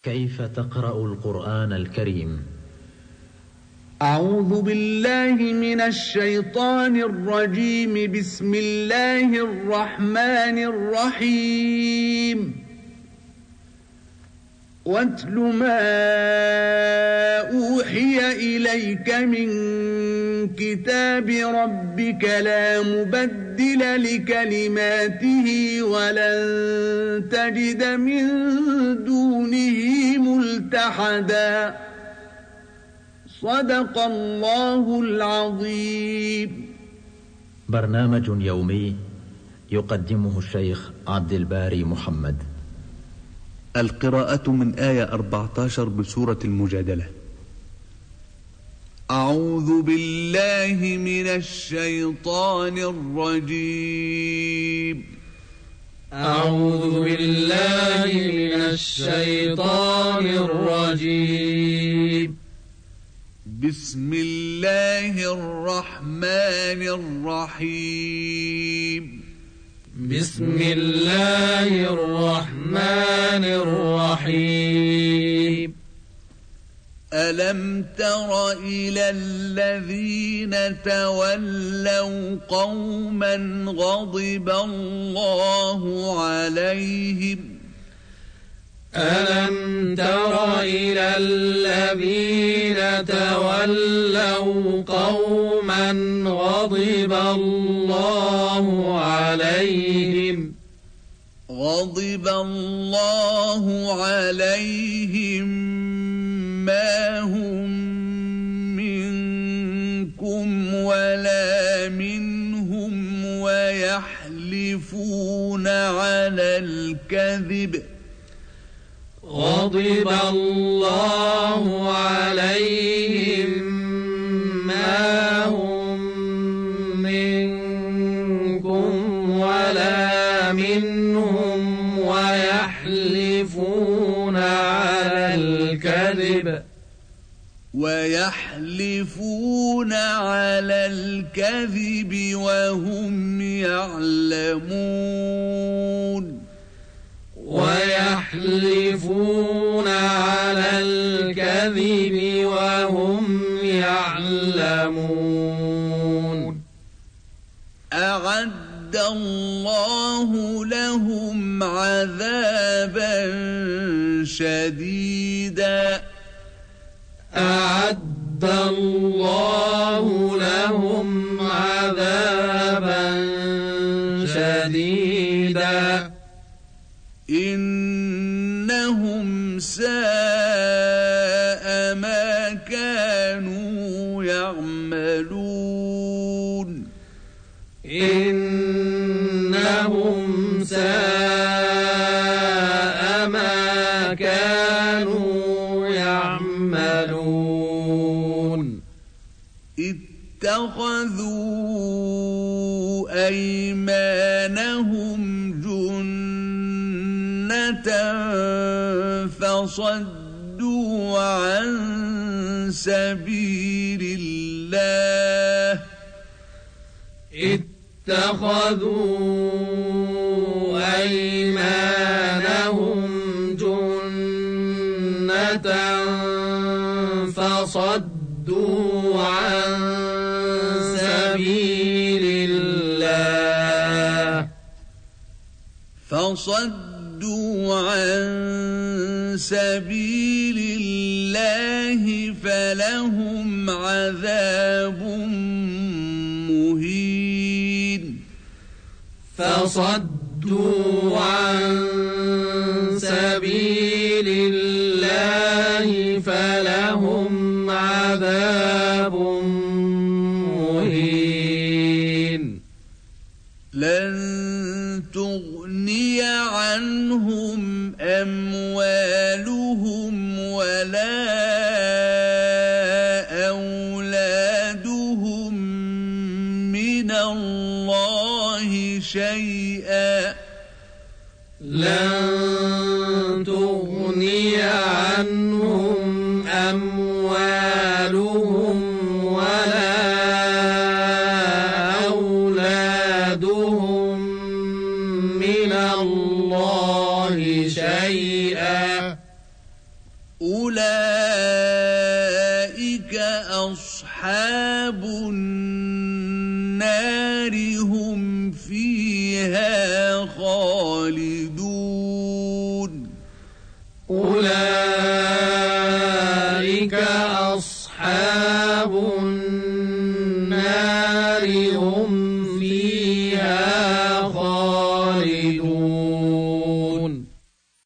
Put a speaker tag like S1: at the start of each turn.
S1: كيف تقرأ القرآن الكريم؟
S2: أعوذ بالله من الشيطان الرجيم. بسم الله الرحمن الرحيم. واتل ما أوحي إليك من كتاب ربك لا مبدل لكلماته ولن تجد من دونه ملتحدا. صدق الله العظيم.
S1: برنامج يومي يقدمه الشيخ عبد الباري محمد.
S3: القراءة من آية 14 بسورة المجادلة. أعوذ بالله من الشيطان الرجيم.
S4: أعوذ بالله من الشيطان الرجيم.
S3: بسم الله الرحمن الرحيم.
S4: بسم الله الرحمن الرحيم.
S3: ألم تر إلى الذين تولوا قوما غضب الله عليهم.
S4: ألم تر إلى الذين تولوا قوما غضب الله عليهم.
S3: غضب الله عليهم ما هم منكم ولا منهم ويحلفون على الكذب.
S4: غضب الله عليهم ما هم منكم ولا منهم ويحلفون على الكذب.
S3: ويحلفون على الكذب وهم يعلمون.
S4: ويحلفون على الكذب وهم يعلمون.
S3: أعد الله لهم عذابا شديدا.
S4: أعد الله لهم عذابا شديدا.
S3: إنهم ساء ما كانوا يعملون.
S4: إنهم ساء ما كانوا يعملون.
S3: اتخذوا أيمانهم فصدوا عن سبيل الله.
S4: اتخذوا أيمانهم جنة فصدوا عن سبيل الله.
S3: فصدوا عن سبيل الله فلهم عذاب مهين.
S4: فصدوا عن سبيل الله فلهم عذاب مهين.
S3: لن تغني عنهم أموالهم ولا أولادهم من الله شيئا.
S4: لن تغني عنهم أموالهم ولا أولادهم من الله شيئا.
S3: أولئك أصحاب النار هم